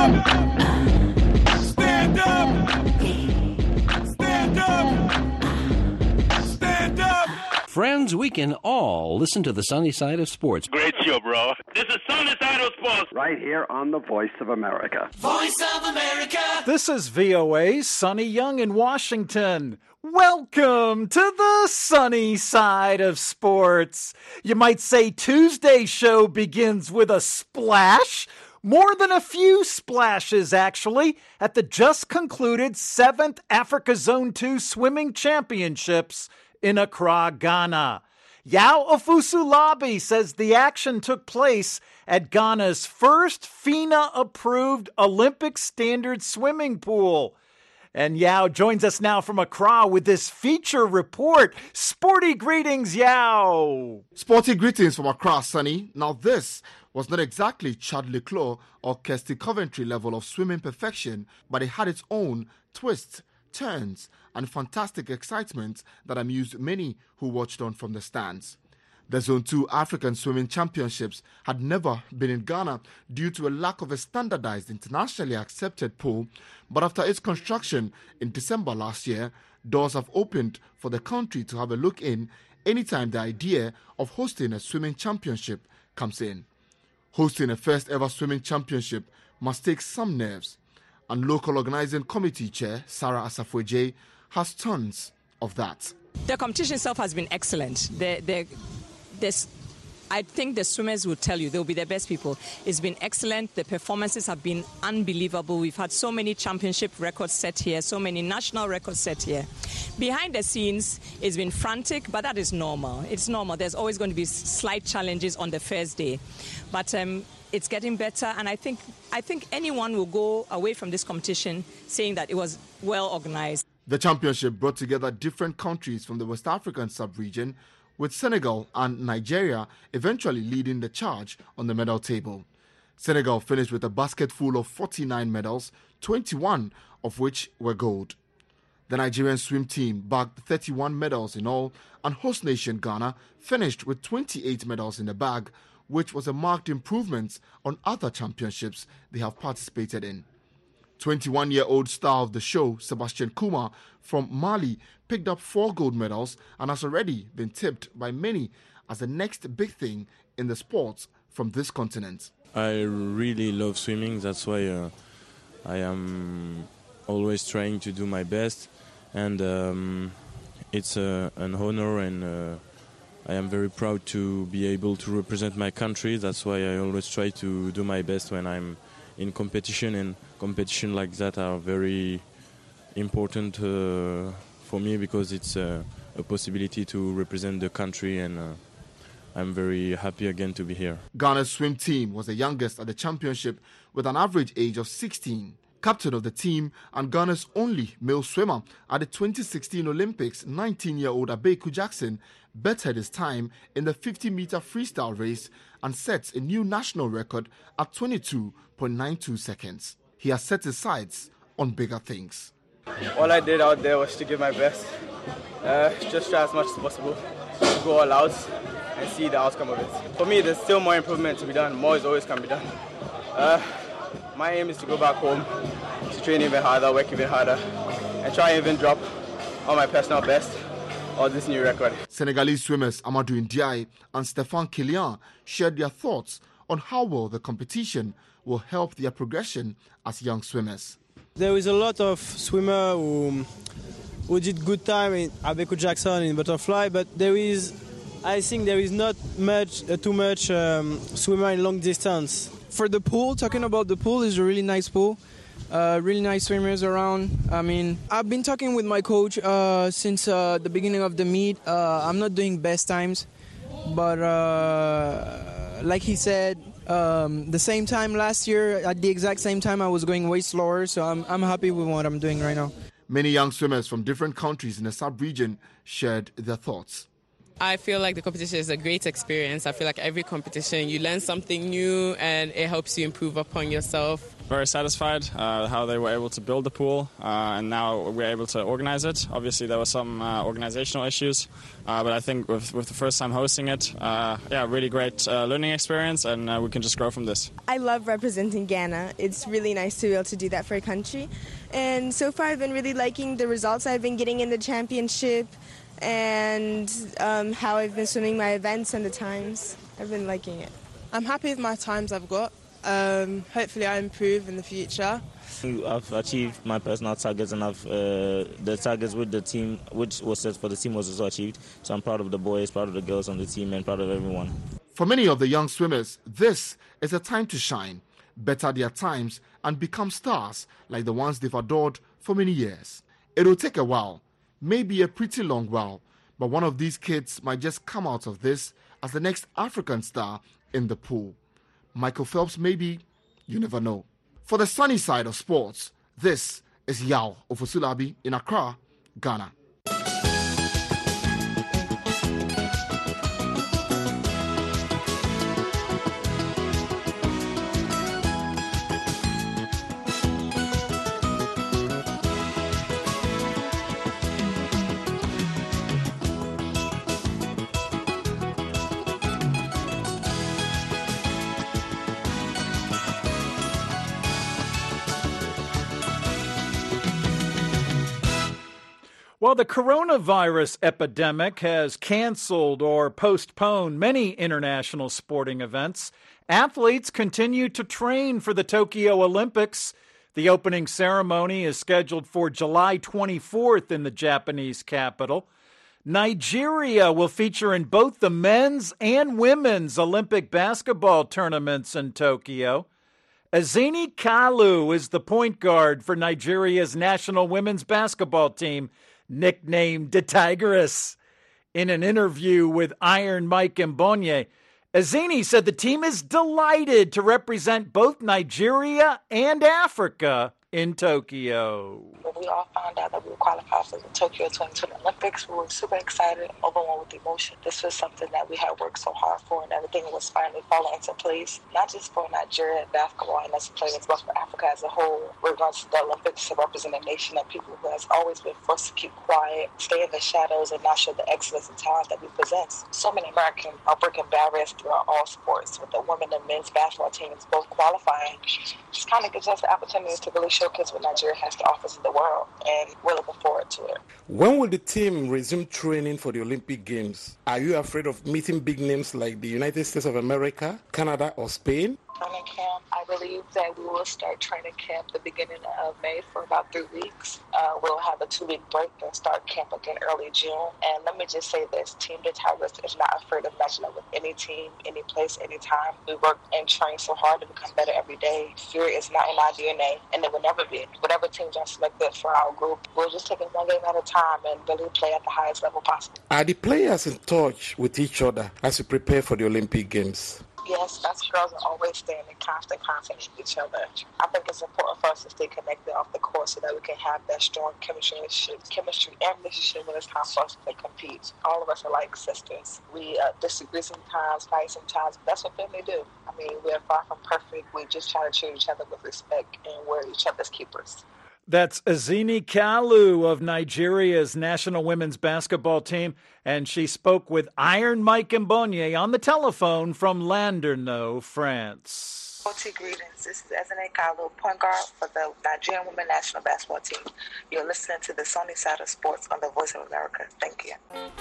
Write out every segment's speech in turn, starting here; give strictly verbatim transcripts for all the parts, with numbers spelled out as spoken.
up! Stand up! Stand up! Stand up! Friends, we can all listen to the sunny side of sports. Great show, bro. This is Sunny Side of Sports. Right here on the Voice of America. Voice of America! This is V O A's Sonny Young in Washington. Welcome to the sunny side of sports. You might say Tuesday's show begins with a splash. More than a few splashes, actually, at the just concluded seventh Africa Zone two Swimming Championships in Accra, Ghana. Yao Ofusu-Labi says the action took place at Ghana's first FINA-approved Olympic standard swimming pool. And Yao joins us now from Accra with this feature report. Sporty greetings, Yao. Sporty greetings from Accra, Sonny. Now this was not exactly Chad Leclerc or Kirsty Coventry level of swimming perfection, but it had its own twists, turns, and fantastic excitement that amused many who watched on from the stands. The Zone two African Swimming Championships had never been in Ghana due to a lack of a standardized internationally accepted pool, but after its construction in December last year, doors have opened for the country to have a look in anytime the idea of hosting a swimming championship comes in. Hosting a first ever swimming championship must take some nerves, and local organizing committee chair Sarah Asafo-Jay has tons of that. The competition itself has been excellent. The, the, this, I think the swimmers will tell you they'll be the best people. It's been excellent. The performances have been unbelievable. We've had so many championship records set here, so many national records set here. Behind the scenes, it's been frantic, but that is normal. It's normal. There's always going to be slight challenges on the first day. But um, it's getting better, and I think, I think anyone will go away from this competition saying that it was well organized. The championship brought together different countries from the West African sub-region, with Senegal and Nigeria eventually leading the charge on the medal table. Senegal finished with a basket full of forty-nine medals, twenty-one of which were gold. The Nigerian swim team bagged thirty-one medals in all, and host nation Ghana finished with twenty-eight medals in the bag, which was a marked improvement on other championships they have participated in. twenty-one-year-old star of the show, Sebastian Kuma from Mali, picked up four gold medals and has already been tipped by many as the next big thing in the sports from this continent. I really love swimming. That's why uh, I am always trying to do my best. And um, it's uh, an honor, and uh, I am very proud to be able to represent my country. That's why I always try to do my best when I'm in competition, and competition like that are very important uh, for me because it's uh, a possibility to represent the country, and uh, I'm very happy again to be here. Ghana's swim team was the youngest at the championship with an average age of sixteen. Captain of the team and Ghana's only male swimmer at the twenty sixteen Olympics, nineteen-year-old Abeku Jackson bettered his time in the fifty-meter freestyle race and sets a new national record at twenty-two point nine two seconds. He has set his sights on bigger things. All I did out there was to give my best, uh, just try as much as possible, go all out and see the outcome of it. For me, there's still more improvement to be done. More is always can be done. Uh, my aim is to go back home, to train even harder, work even harder, and try and even drop on my personal best or this new record. Senegalese swimmers Amadou Ndiaye and Stéphane Kilian shared their thoughts on how well the competition will help their progression as young swimmers. There is a lot of swimmers who, who did good time in Abeku Jackson in butterfly, but there is, I think there is not much, uh, too much um, swimmer in long distance. For the pool, talking about the pool, is a really nice pool. Uh, really nice swimmers around. I mean, I've been talking with my coach uh, since uh, the beginning of the meet. Uh, I'm not doing best times, but uh, like he said, um, the same time last year, at the exact same time, I was going way slower. So I'm I'm happy with what I'm doing right now. Many young swimmers from different countries in the sub-region shared their thoughts. I feel like the competition is a great experience. I feel like every competition, you learn something new and it helps you improve upon yourself. very satisfied uh, how they were able to build the pool, uh, and now we're able to organize it. Obviously, there were some uh, organizational issues, uh, but I think with, with the first time hosting it, uh, yeah, really great uh, learning experience, and uh, we can just grow from this. I love representing Ghana. It's really nice to be able to do that for a country. And so far, I've been really liking the results I've been getting in the championship and um, how I've been swimming my events and the times. I've been liking it. I'm happy with my times I've got. Um, hopefully I improve in the future. I've achieved my personal targets, and I've, uh, the targets with the team, which was set for the team, was also achieved. So I'm proud of the boys, proud of the girls on the team, and proud of everyone. For many of the young swimmers, this is a time to shine, better their times, and become stars like the ones they've adored for many years. It will take a while, maybe a pretty long while, but one of these kids might just come out of this as the next African star in the pool. Michael Phelps, maybe, you never know. For the sunny side of sports, this is Yao Ofosulabi in Accra, Ghana. While the coronavirus epidemic has canceled or postponed many international sporting events, athletes continue to train for the Tokyo Olympics. The opening ceremony is scheduled for July twenty-fourth in the Japanese capital. Nigeria will feature in both the men's and women's Olympic basketball tournaments in Tokyo. Ezinne Kalu is the point guard for Nigeria's national women's basketball team, nicknamed the Tigress. In an interview with Iron Mike Mbonye, Ezinne said the team is delighted to represent both Nigeria and Africa in Tokyo. When we all found out that we were qualified for the Tokyo twenty twenty Olympics, we were super excited, overwhelmed with emotion. This was something that we had worked so hard for, and everything was finally falling into place, not just for Nigeria basketball and us players, but for Africa as a whole. We're going to the Olympics to represent a nation of people who has always been forced to keep quiet, stay in the shadows, and not show the excellence and talent that we possess. So many Americans are breaking barriers throughout all sports, with the women and men's basketball teams both qualifying. Just kind of gives us the opportunity to really showcase what Nigeria has to offer to the world, and we're looking forward to it. When will the team resume training for the Olympic Games? Are you afraid of meeting big names like the United States of America, Canada, or Spain? Training camp, I believe that we will start training camp the beginning of May for about three weeks. Uh, we'll have a two-week break and start camp again early June. And let me just say this, Team the Tigers is not afraid of matching up with any team, any place, any time. We work and train so hard to become better every day. Fear is not in our D N A, and it will never be. Whatever teams are selected for our group, we'll just take it one game at a time and really play at the highest level possible. Are the players in touch with each other as you prepare for the Olympic Games? Yes, us girls are always staying in constant contact with each other. I think it's important for us to stay connected off the court so that we can have that strong chemistry, chemistry and relationship when it's time for us to compete. All of us are like sisters. We uh, disagree sometimes, fight sometimes, but that's what family do. I mean, we're far from perfect. We just try to treat each other with respect, and we're each other's keepers. That's Ezinne Kalu of Nigeria's national women's basketball team, and she spoke with Iron Mike Mbonye on the telephone from Landerneau, France. Greetings. This is Ezinne Kalu, point guard for the Nigerian women's national basketball team. You're listening to the Sunny Side of Sports on the Voice of America. Thank you.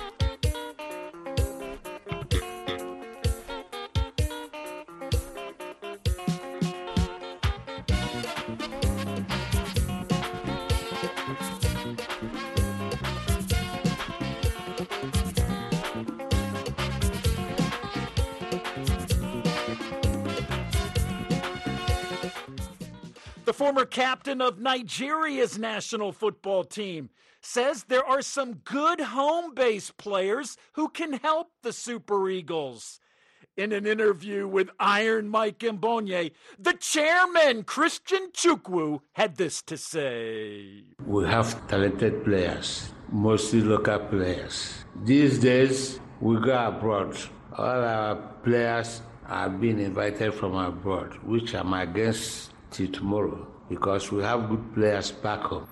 The former captain of Nigeria's national football team says there are some good home-based players who can help the Super Eagles. In an interview with Iron Mike Mbonye, the chairman, Christian Chukwu, had this to say. We have talented players, mostly local players. These days, we go abroad. All our players are being invited from abroad, which I'm against till tomorrow because we have good players back home.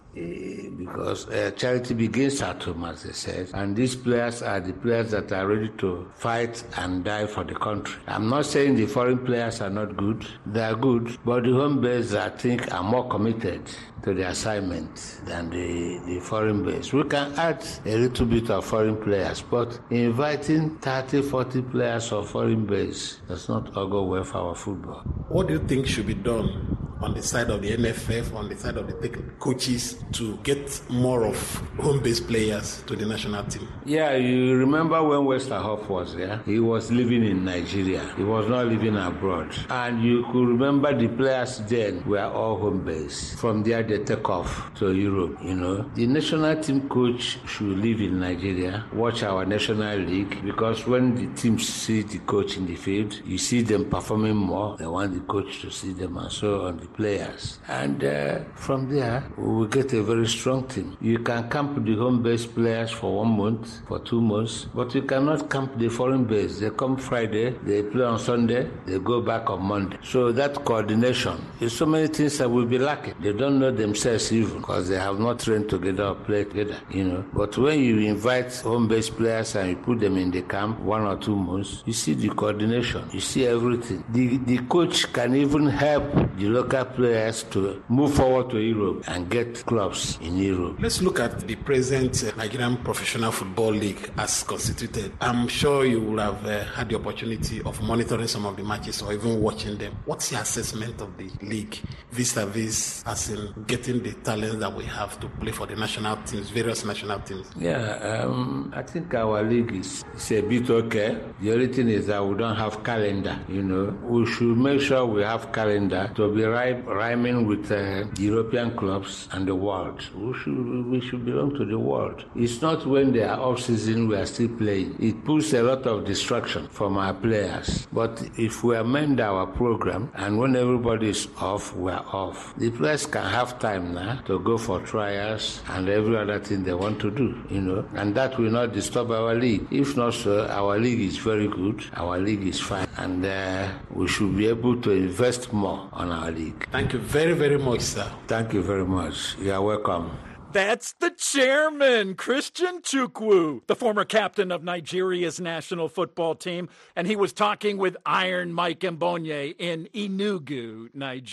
Because uh, charity begins at home, as they said, and these players are the players that are ready to fight and die for the country. I'm not saying the foreign players are not good; they are good, but the home base, I think, are more committed to the assignment than the, the foreign base. We can add a little bit of foreign players, but inviting thirty, forty players of foreign base does not augur well for our football. What do you think should be done on the side of the N F F, on the side of the coaches, to get more of home-based players to the national team? Yeah, you remember when Westerhoff was there? He was living in Nigeria. He was not living abroad. And you could remember the players then were all home-based. From there, they take off to Europe, you know. The national team coach should live in Nigeria, watch our national league, because when the teams see the coach in the field, you see them performing more. They want the coach to see them and so on, the players. And uh, from there, we will get a very strong team. You can camp the home-based players for one month, for two months, but you cannot camp the foreign base. They come Friday, they play on Sunday, they go back on Monday. So that coordination is so many things that will be lacking. They don't know themselves even because they have not trained together or played together, you know. But when you invite home-based players and you put them in the camp one or two months, you see the coordination, you see everything. The, the coach can even help the local players to move forward to Europe and get clubs in Europe. Let's look at the present uh, Nigerian Professional Football League as constituted. I'm sure you will have uh, had the opportunity of monitoring some of the matches or even watching them. What's your assessment of the league vis-a-vis as in getting the talent that we have to play for the national teams, various national teams? Yeah, um, I think our league is, is a bit okay. The only thing is that we don't have calendar, you know. We should make sure we have calendar to be rhy- rhyming with uh, European clubs and the world. We should, we should belong to the world. It's not when they are off-season we are still playing. It puts a lot of distraction from our players. But if we amend our program and when everybody is off, we are off. The players can have time now to go for trials and every other thing they want to do, you know, and that will not disturb our league. If not so, our league is very good, our league is fine, and uh, we should be able to invest more on our league. Thank you very, very much, sir. Thank you very much. You are welcome. That's the chairman, Christian Chukwu, the former captain of Nigeria's national football team, and he was talking with Iron Mike Mbonye in Enugu,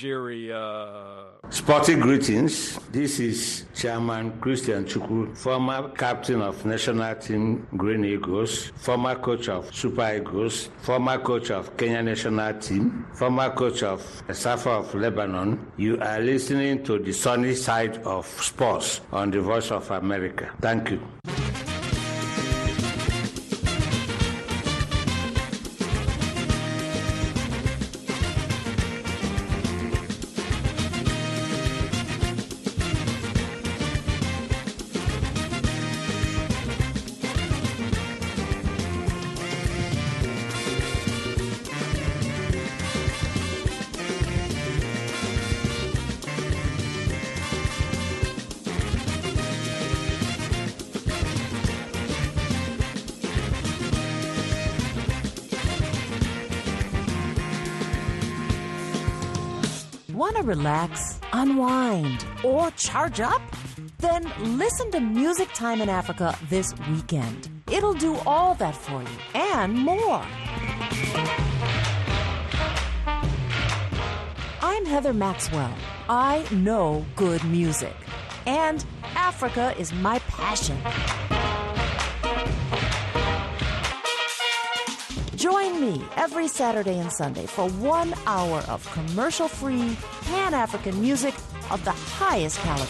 Nigeria. Sporting greetings. This is Chairman Christian Chukwu, former captain of national team Green Eagles, former coach of Super Eagles, former coach of Kenya national team, former coach of Safa of Lebanon. You are listening to the sunny side of sports on the Voice of America. Thank you. Want to relax, unwind, or charge up? Then listen to Music Time in Africa this weekend. It'll do all that for you and more. I'm Heather Maxwell. I know good music, and Africa is my passion. Join me every Saturday and Sunday for one hour of commercial-free, Pan-African music of the highest caliber.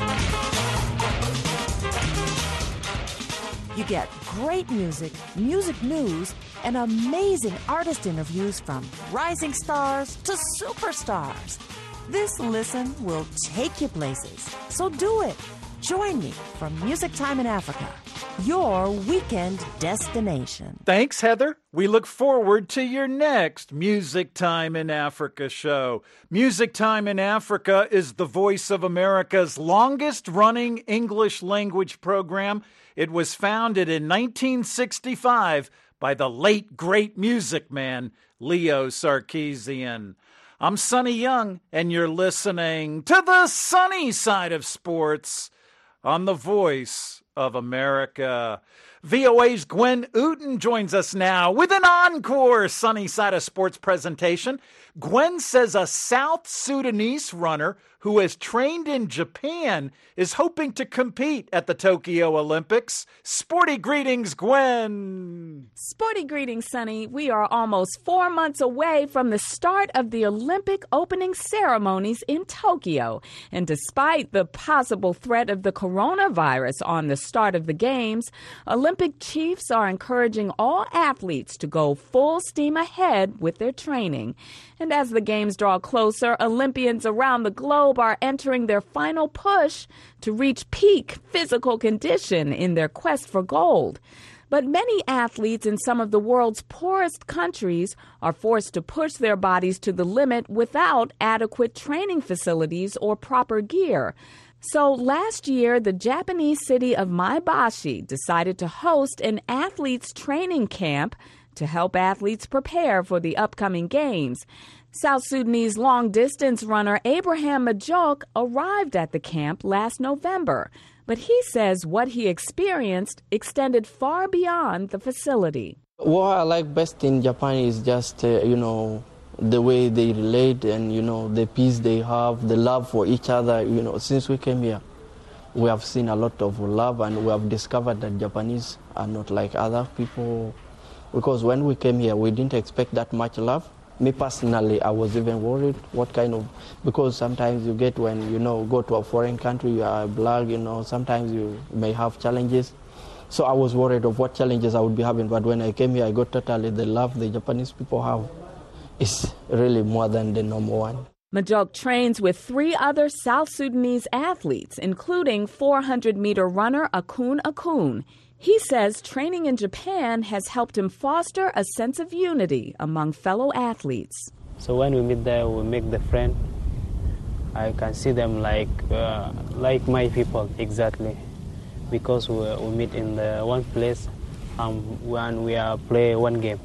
You get great music, music news, and amazing artist interviews from rising stars to superstars. This listen will take you places, so do it. Join me for Music Time in Africa, your weekend destination. Thanks, Heather. We look forward to your next Music Time in Africa show. Music Time in Africa is the Voice of America's longest-running English language program. It was founded in nineteen sixty-five by the late great music man Leo Sarkeesian. I'm Sonny Young, and you're listening to the sunny side of sports on the Voice of America. V O A's Gwen Ooten joins us now with an encore Sunny Side of Sports presentation. Gwen says a South Sudanese runner who has trained in Japan is hoping to compete at the Tokyo Olympics. Sporty greetings, Gwen. Sporty greetings, Sonny. We are almost four months away from the start of the Olympic opening ceremonies in Tokyo. And despite the possible threat of the coronavirus on the start of the Games, Olympic chiefs are encouraging all athletes to go full steam ahead with their training. And as the Games draw closer, Olympians around the globe are entering their final push to reach peak physical condition in their quest for gold. But many athletes in some of the world's poorest countries are forced to push their bodies to the limit without adequate training facilities or proper gear. So last year, the Japanese city of Maebashi decided to host an athletes training camp to help athletes prepare for the upcoming Games. South Sudanese long-distance runner Abraham Majok arrived at the camp last November, but he says what he experienced extended far beyond the facility. What I like best in Japan is just, uh, you know, the way they relate and, you know, the peace they have, the love for each other. You know, since we came here, we have seen a lot of love, and we have discovered that Japanese are not like other people. Because when we came here, we didn't expect that much love. Me personally, I was even worried what kind of, because sometimes you get when, you know, go to a foreign country, you are black, you know, sometimes you may have challenges. So I was worried of what challenges I would be having. But when I came here, I got totally the love the Japanese people have. It's really more than the normal one. Majok trains with three other South Sudanese athletes, including four hundred meter runner Akun Akun. He says training in Japan has helped him foster a sense of unity among fellow athletes. So when we meet there, we make the friend. I can see them like uh, like my people, exactly. Because we, we meet in the one place um, when we are play one game.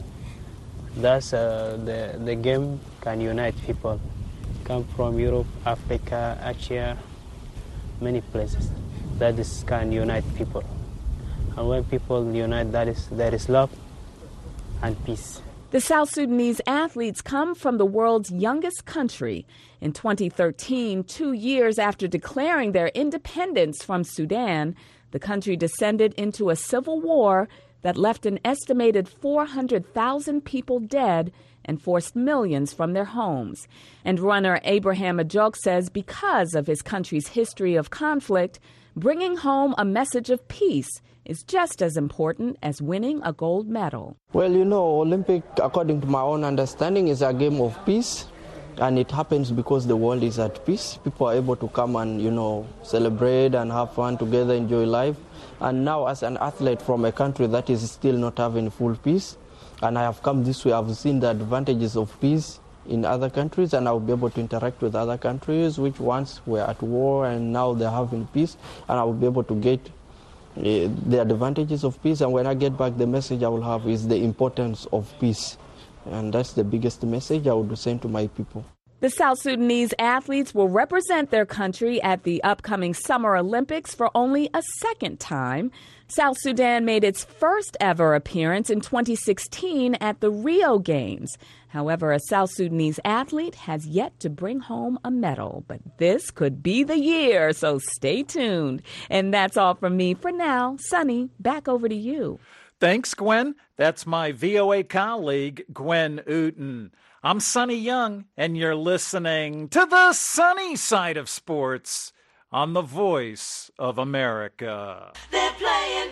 Thus, uh, the, the game can unite people. Come from Europe, Africa, Asia, many places. That is can unite people. And when people unite, that is, there is love and peace. The South Sudanese athletes come from the world's youngest country. In twenty thirteen, two years after declaring their independence from Sudan, the country descended into a civil war that left an estimated four hundred thousand people dead and forced millions from their homes. And runner Abraham Majok says because of his country's history of conflict, bringing home a message of peace is just as important as winning a gold medal. Well, you know, Olympic, according to my own understanding, is a game of peace. And it happens because the world is at peace. People are able to come and, you know, celebrate and have fun together, enjoy life. And now as an athlete from a country that is still not having full peace, and I have come this way, I've seen the advantages of peace in other countries, and I'll be able to interact with other countries which once were at war and now they're having peace, and I will be able to get uh, the advantages of peace. And when I get back, the message I will have is the importance of peace. And that's the biggest message I would send to my people. The South Sudanese athletes will represent their country at the upcoming Summer Olympics for only a second time. South Sudan made its first ever appearance in twenty sixteen at the Rio Games. However, a South Sudanese athlete has yet to bring home a medal. But this could be the year, so stay tuned. And that's all from me for now. Sonny, back over to you. Thanks, Gwen. That's my V O A colleague, Gwen Ooten. I'm Sonny Young, and you're listening to the sunny side of sports on the Voice of America. They're playing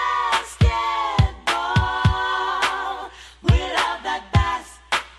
basketball. We love that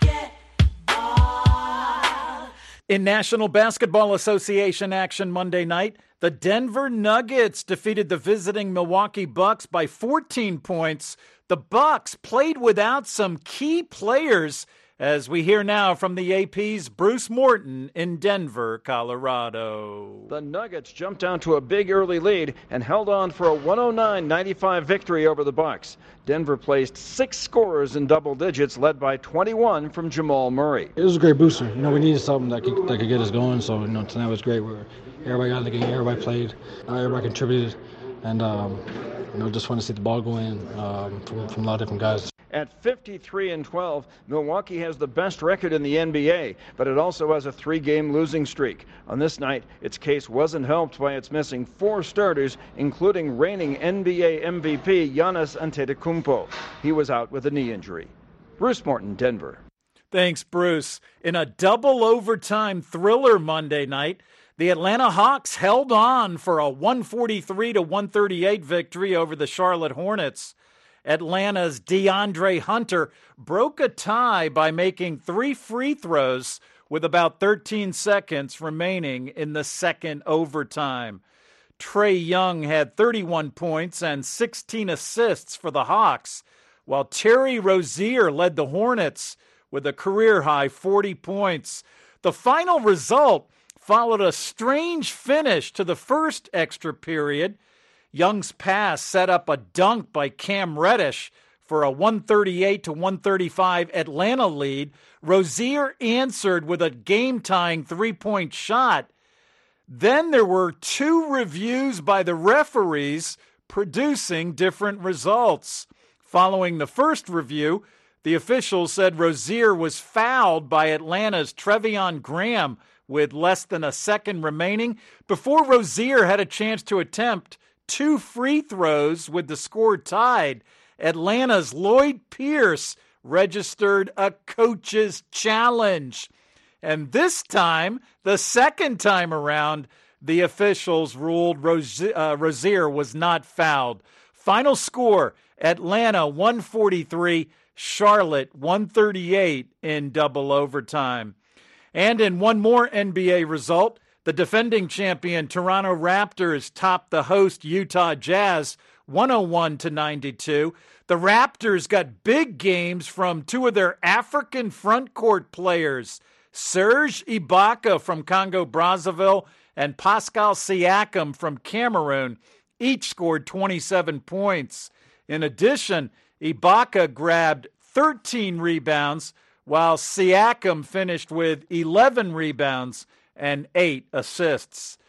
basketball. In National Basketball Association action Monday night, the Denver Nuggets defeated the visiting Milwaukee Bucks by fourteen points. The Bucks played without some key players as we hear now from the A P's Bruce Morton in Denver, Colorado. The Nuggets jumped down to a big early lead and held on for a one oh nine ninety-five victory over the Bucks. Denver placed six scorers in double digits, led by twenty-one from Jamal Murray. It was a great booster. You know, we needed something that could, that could get us going, so, you know, tonight was great. We were, everybody got in the game, everybody played, uh, everybody contributed, and, um, you know, just want to see the ball go in um, from, from a lot of different guys. At fifty-three and twelve, Milwaukee has the best record in the N B A, but it also has a three-game losing streak. On this night, its case wasn't helped by its missing four starters, including reigning N B A M V P Giannis Antetokounmpo. He was out with a knee injury. Bruce Morton, Denver. Thanks, Bruce. In a double overtime thriller Monday night, the Atlanta Hawks held on for a one forty-three to one thirty-eight victory over the Charlotte Hornets. Atlanta's DeAndre Hunter broke a tie by making three free throws with about thirteen seconds remaining in the second overtime. Trae Young had thirty-one points and sixteen assists for the Hawks, while Terry Rozier led the Hornets with a career-high forty points. The final result followed a strange finish to the first extra period. Young's pass set up a dunk by Cam Reddish for a one thirty-eight to one thirty-five Atlanta lead. Rozier answered with a game-tying three-point shot. Then there were two reviews by the referees producing different results. Following the first review, the officials said Rozier was fouled by Atlanta's Treveon Graham with less than a second remaining before Rozier had a chance to attempt two free throws with the score tied. Atlanta's Lloyd Pierce registered a coach's challenge. And this time, the second time around, the officials ruled Rozier, uh, Rozier was not fouled. Final score, Atlanta one forty-three, Charlotte one thirty-eight in double overtime. And in one more N B A result, the defending champion Toronto Raptors topped the host Utah Jazz one oh one to ninety-two. The Raptors got big games from two of their African front court players, Serge Ibaka from Congo Brazzaville and Pascal Siakam from Cameroon. Each scored twenty-seven points. In addition, Ibaka grabbed thirteen rebounds, while Siakam finished with eleven rebounds and eight assists.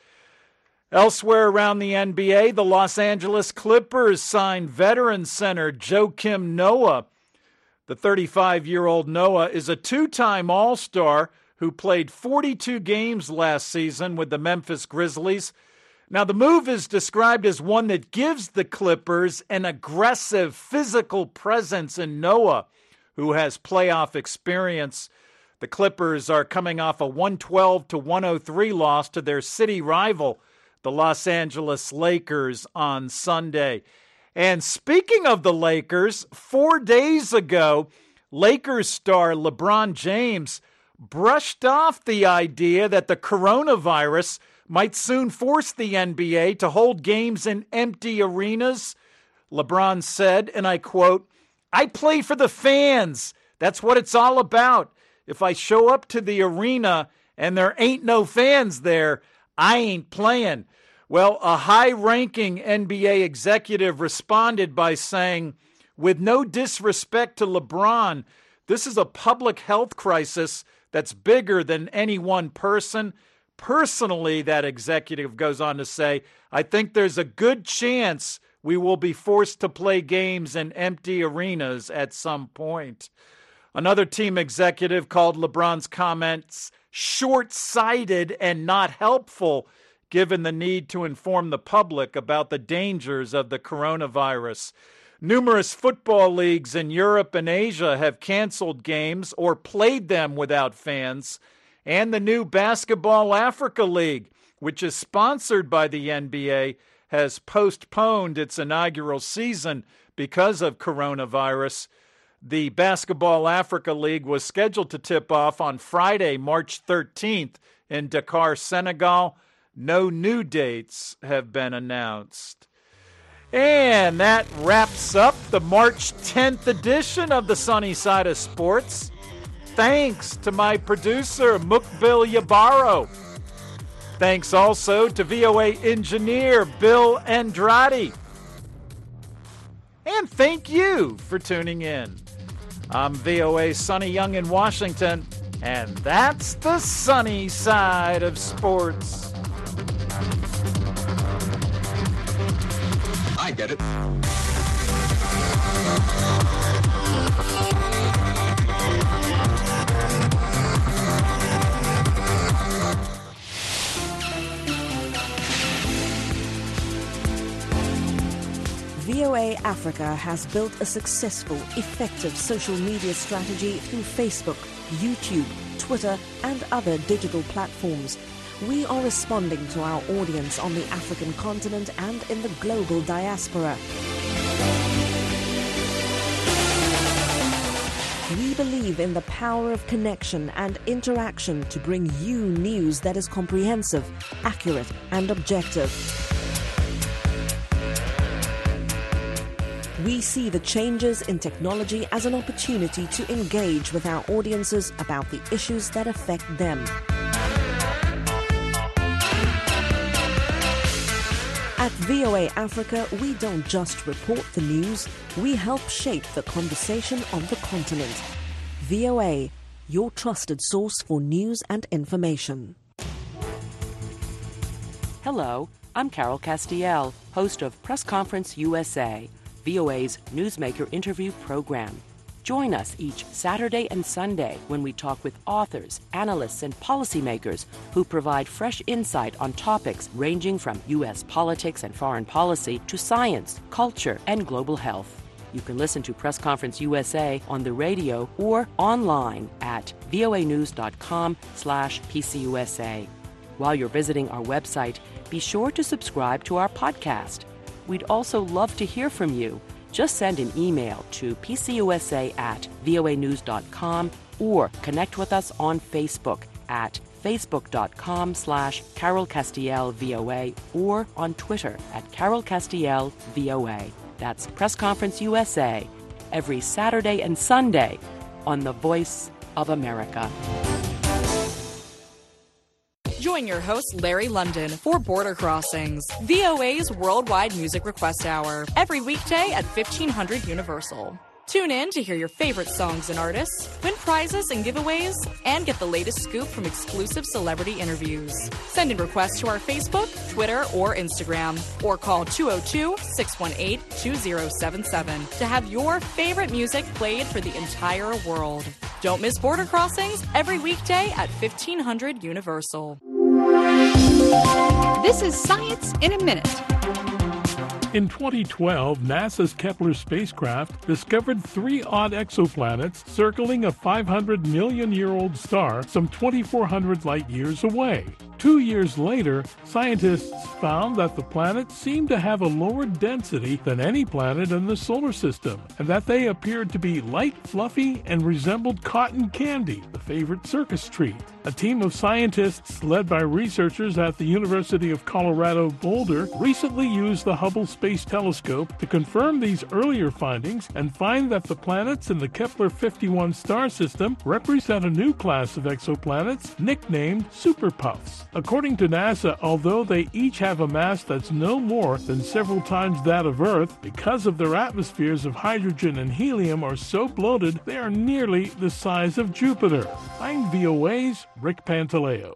Elsewhere around the N B A, the Los Angeles Clippers signed veteran center Joakim Noah. The thirty-five-year-old Noah is a two-time All-Star who played forty-two games last season with the Memphis Grizzlies. Now, the move is described as one that gives the Clippers an aggressive physical presence in Noah, who has playoff experience. The Clippers are coming off a one twelve to one oh three loss to their city rival, the Los Angeles Lakers, on Sunday. And speaking of the Lakers, four days ago, Lakers star LeBron James brushed off the idea that the coronavirus might soon force the N B A to hold games in empty arenas. LeBron said, and I quote, "I play for the fans. That's what it's all about. If I show up to the arena and there ain't no fans there, I ain't playing." Well, a high-ranking N B A executive responded by saying, "With no disrespect to LeBron, this is a public health crisis that's bigger than any one person. Personally," that executive goes on to say, "I think there's a good chance we will be forced to play games in empty arenas at some point." Another team executive called LeBron's comments short-sighted and not helpful, given the need to inform the public about the dangers of the coronavirus. Numerous football leagues in Europe and Asia have canceled games or played them without fans. And the new Basketball Africa League, which is sponsored by the N B A, has postponed its inaugural season because of coronavirus. The Basketball Africa League was scheduled to tip off on Friday, March thirteenth in Dakar, Senegal. No new dates have been announced. And that wraps up the March tenth edition of the Sunny Side of Sports. thanks to my producer, Mukbil Yabaro. Thanks also to V O A engineer, Bill Andrade. And thank you for tuning in. I'm V O A's Sonny Young in Washington, and that's the sunny side of sports. I get it. V O A Africa has built a successful, effective social media strategy through Facebook, YouTube, Twitter, and other digital platforms. We are responding to our audience on the African continent and in the global diaspora. We believe in the power of connection and interaction to bring you news that is comprehensive, accurate, and objective. We see the changes in technology as an opportunity to engage with our audiences about the issues that affect them. At V O A Africa, we don't just report the news, we help shape the conversation on the continent. V O A, your trusted source for news and information. Hello, I'm Carol Castiel, host of Press Conference U S A, V O A's Newsmaker interview program. Join us each Saturday and Sunday when we talk with authors, analysts, and policymakers who provide fresh insight on topics ranging from U S politics and foreign policy to science, culture, and global health. You can listen to Press Conference U S A on the radio or online at voanews.com slash PCUSA. While you're visiting our website, be sure to subscribe to our podcast. We'd also love to hear from you. Just send an email to pcusa at voanews dot com or connect with us on Facebook at facebook.com slash Carol Castiel VOA or on Twitter at Carol Castiel VOA. That's Press Conference U S A every Saturday and Sunday on The Voice of America. Join your host, Larry London, for Border Crossings, V O A's worldwide music request hour, every weekday at fifteen hundred Universal. Tune in to hear your favorite songs and artists, win prizes and giveaways, and get the latest scoop from exclusive celebrity interviews. Send in requests to our Facebook, Twitter, or Instagram, or call two oh two, six one eight, two oh seven seven to have your favorite music played for the entire world. Don't miss Border Crossings every weekday at fifteen hundred Universal. This is Science in a Minute. In twenty twelve, NASA's Kepler spacecraft discovered three odd exoplanets circling a five hundred million year old star some twenty-four hundred light years away. Two years later, scientists found that the planets seemed to have a lower density than any planet in the solar system, and that they appeared to be light, fluffy, and resembled cotton candy, the favorite circus treat. A team of scientists led by researchers at the University of Colorado Boulder recently used the Hubble Space Telescope to confirm these earlier findings and find that the planets in the Kepler fifty-one star system represent a new class of exoplanets nicknamed superpuffs. According to NASA, although they each have a mass that's no more than several times that of Earth, because of their atmospheres of hydrogen and helium are so bloated, they are nearly the size of Jupiter. I'm V O A's Rick Pantaleo.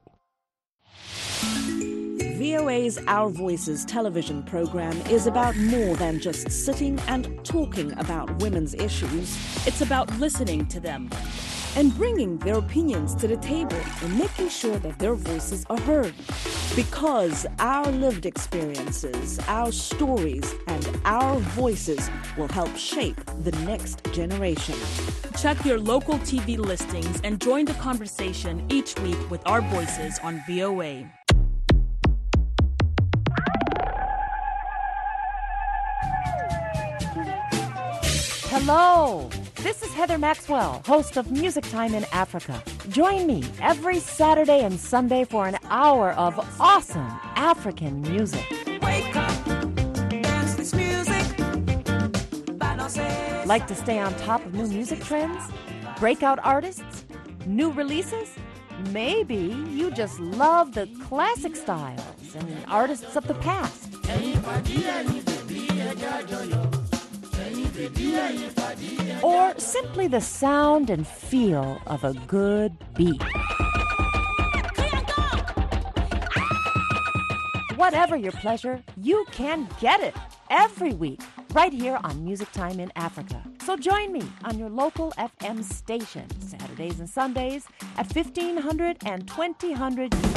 V O A's Our Voices television program is about more than just sitting and talking about women's issues. It's about listening to them and bringing their opinions to the table and making sure that their voices are heard. Because our lived experiences, our stories, and our voices will help shape the next generation. Check your local T V listings and join the conversation each week with our voices on V O A. Hello, this is Heather Maxwell, host of Music Time in Africa. Join me every Saturday and Sunday for an hour of awesome African music. Wake up, dance this music. Like to stay on top of new music trends, breakout artists, New releases? Maybe you just love the classic styles and artists of the past. Or simply the sound and feel of a good beat. Whatever your pleasure, you can get it every week right here on Music Time in Africa. So join me on your local F M station Saturdays and Sundays at fifteen hundred and twenty hundred